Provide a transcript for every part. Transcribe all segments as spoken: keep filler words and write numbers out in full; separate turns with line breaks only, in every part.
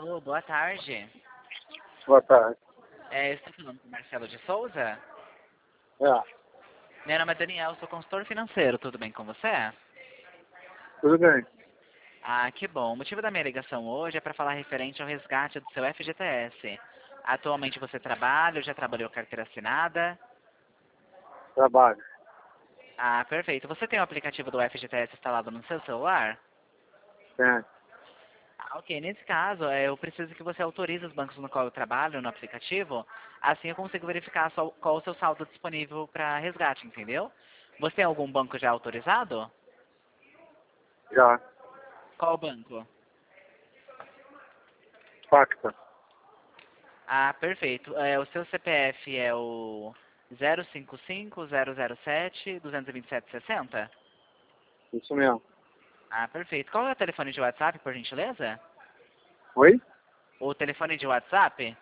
Alô, boa tarde.
Boa tarde.
É, eu estou falando com o Marcelo de Souza.
É,
Meu nome é Daniel, sou consultor financeiro. Tudo bem com você?
tudo bem.
Ah, que bom. O motivo da minha ligação hoje é para falar referente ao resgate do seu F G T S. Atualmente você trabalha ou já trabalhou carteira assinada?
Trabalho.
Ah, perfeito. Você tem o aplicativo do F G T S instalado no seu celular?
Tem.
Ah, ok. Nesse caso, é, eu preciso que você autorize os bancos no qual eu trabalho no aplicativo. Assim eu consigo verificar só- qual o seu saldo disponível para resgate, entendeu? Você tem algum banco já autorizado?
Já.
Qual banco?
Pacta.
Ah, perfeito. É, o seu C P F é o zero cinco cinco zero zero sete dois dois sete seis zero?
Isso mesmo.
Ah, perfeito. Qual é o telefone de WhatsApp, por gentileza?
Oi?
O telefone de WhatsApp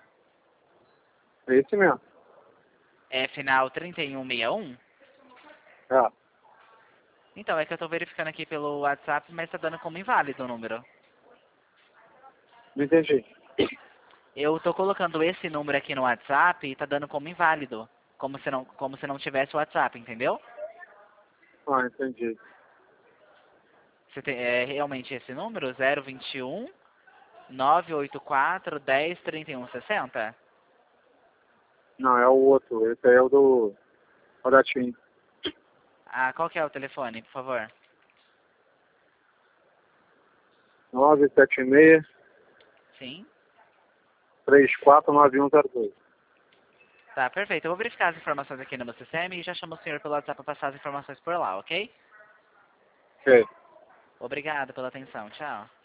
É esse mesmo.
é final trinta e um sessenta e um?
É.
Então, é que eu estou verificando aqui pelo WhatsApp, mas está dando como inválido o número.
Não entendi.
Eu estou colocando esse número aqui no WhatsApp e está dando como inválido. Como se não, como se não tivesse o WhatsApp, entendeu?
Ah, entendi.
Você tem, é realmente esse número? zero vinte e um nove oito quatro dez trinta e um sessenta?
Não, é o outro. Esse aí é o do Rodatim.
Ah, qual que é o telefone, por favor?
nove sete seis,
Sim?
três quatro nove um zero dois.
Tá, perfeito. Eu vou verificar as informações aqui no meu sistema e já chamo o senhor pelo WhatsApp para passar as informações por lá, ok?
Ok.
Obrigado pela atenção. Tchau.